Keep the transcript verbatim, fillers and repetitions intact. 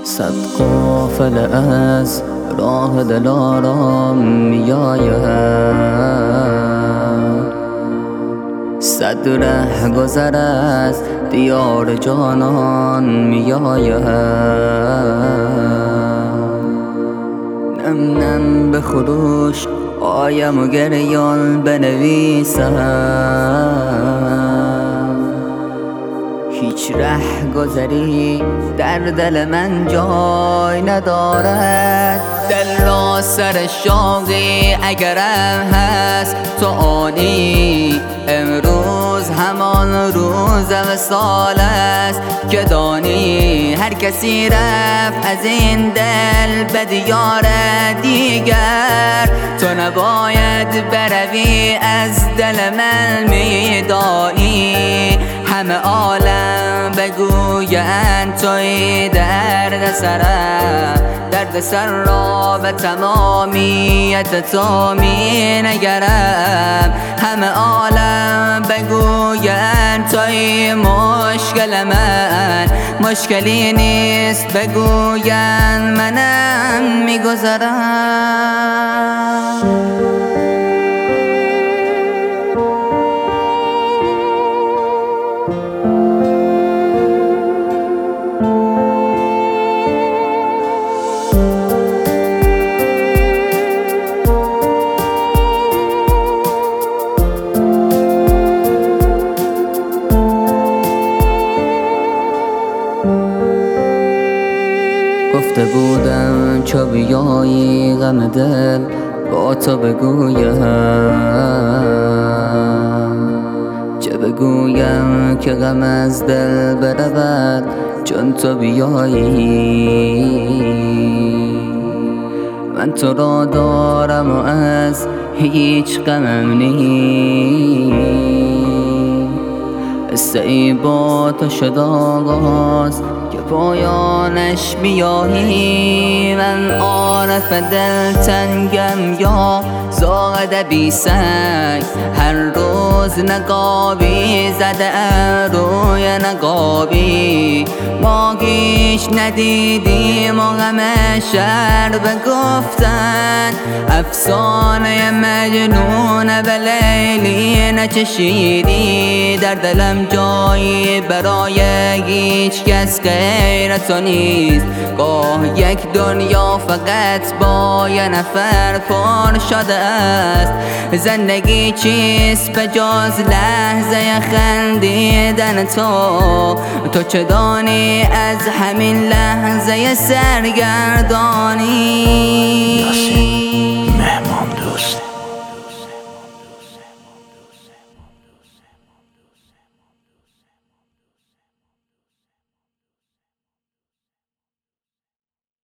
صد قافله از راه دلارام میآید، صد ره گذر از دیار جانان میآید. نم نم به خروش آیم و گریان بنویسم، هیچ ره گذری در دل من جای ندارد. دل را سر شوقی اگرم هست تو آنی، امروز همان روز وصال است که دانی. هر کسی رفت از این دل به دیار دیگر، تو نباید بروی از دل من میدانی. همه عالم بگویند توی درد سرم، درد سر را به تمامیت تو می نگرم. همه عالم بگویند توی مشکل من، مشکلی نیست بگویند منم میگذرم. گفته بودم چو بیایی غم دل با تو بگویم، چه بگویم که غم از دل برود چون تو بیایی. من تو را دارم و از هیچ غمم نیست، قصه ای با تو شد آغاز که پایانش بیایی. من عارف دلتنگم یا زاغ بی سنگ، هر روز نقابی زده ام روی نقابی. ما هیچ ندیدیم و غم شهر بگفتن، افسانه مجنون به لیلی نچشیدی. در دلم جایی برای هیچ کس غیر تو نیست، گاه یک دنیا فقط با یه نفر پر شده است. زندگی چیست به جز لحظه خندیدن تو؟ تو چه دانی از همین لحظه سرگردانی؟